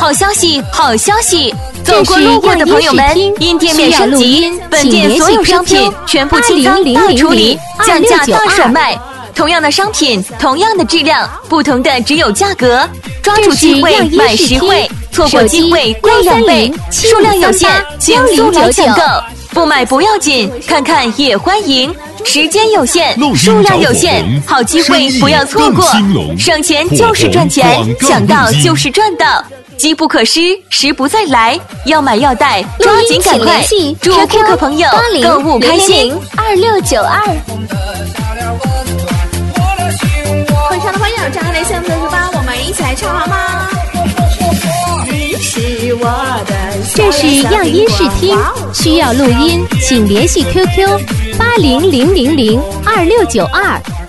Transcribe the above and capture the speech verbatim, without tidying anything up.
好消息，好消息！走过路过的朋友们，因店面升级，本店所有商品全部清仓大处理，降价大甩卖。同样的商品，同样的质量，不同的只有价格。抓住机会买实惠，错过机会贵两倍，数量有限，请速来抢购。不买不要紧，看看也欢迎。时间有限，数量有限，好机会不要错过。省钱就是赚钱，想到就是赚到。机不可失，时不再来，要买要带，抓紧赶快！祝顾客朋友购物开心。 二六九二。会唱的朋友，张开内心的嘴巴，我们一起来唱好吗？你是我的。 这是样音视听，需要录音，请联系 Q Q 八零零零零二六九二。